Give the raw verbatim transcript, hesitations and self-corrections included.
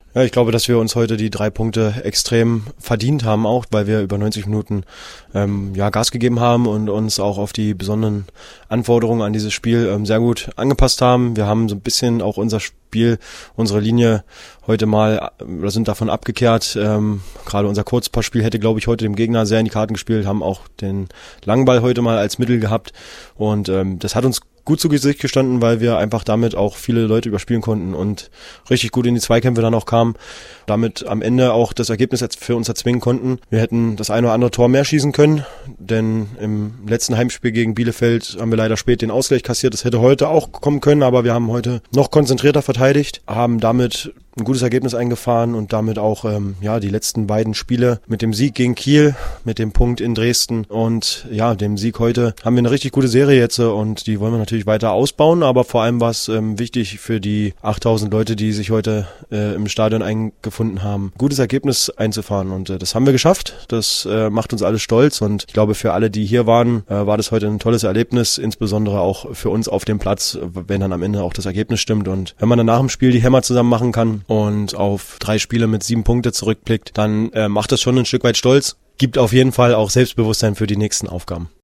Ja, ich glaube, dass wir uns heute die drei Punkte extrem verdient haben, auch weil wir über neunzig Minuten ähm, ja, Gas gegeben haben und uns auch auf die besonderen Anforderungen an dieses Spiel ähm, sehr gut angepasst haben. Wir haben so ein bisschen auch unser Spiel, unsere Linie heute mal, oder sind davon abgekehrt. Ähm, gerade unser Kurzpassspiel hätte, glaube ich, heute dem Gegner sehr in die Karten gespielt, haben auch den Langball heute mal als Mittel gehabt und ähm, das hat uns gut zu Gesicht gestanden, weil wir einfach damit auch viele Leute überspielen konnten und richtig gut in die Zweikämpfe dann auch kamen. Damit am Ende auch das Ergebnis für uns erzwingen konnten. Wir hätten das ein oder andere Tor mehr schießen können, denn im letzten Heimspiel gegen Bielefeld haben wir leider spät den Ausgleich kassiert. Das hätte heute auch kommen können, aber wir haben heute noch konzentrierter verteidigt, haben damit ein gutes Ergebnis eingefahren und damit auch ähm, ja die letzten beiden Spiele mit dem Sieg gegen Kiel, mit dem Punkt in Dresden und ja dem Sieg heute haben wir eine richtig gute Serie jetzt und die wollen wir natürlich weiter ausbauen, aber vor allem war es ähm, wichtig für die achttausend Leute, die sich heute äh, im Stadion eingefunden haben, gutes Ergebnis einzufahren und äh, das haben wir geschafft. Das äh, macht uns alle stolz und ich glaube für alle, die hier waren, äh, war das heute ein tolles Erlebnis, insbesondere auch für uns auf dem Platz, wenn dann am Ende auch das Ergebnis stimmt und wenn man dann nach dem Spiel die Hämmer zusammen machen kann und auf drei Spiele mit sieben Punkte zurückblickt, dann äh, macht das schon ein Stück weit stolz. Gibt auf jeden Fall auch Selbstbewusstsein für die nächsten Aufgaben.